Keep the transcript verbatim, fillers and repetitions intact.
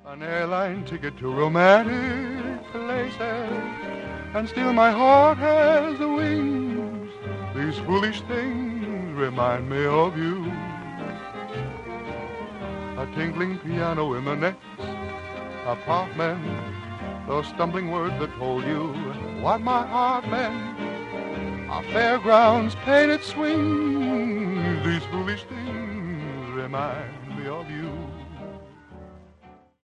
An airline ticket to romantic places, and still my heart has the wings. These foolish things remind me of you. A tinkling piano in the next apartment, those stumbling words that told you what my heart meant. Our fairgrounds painted swings. These foolish things remind me of you.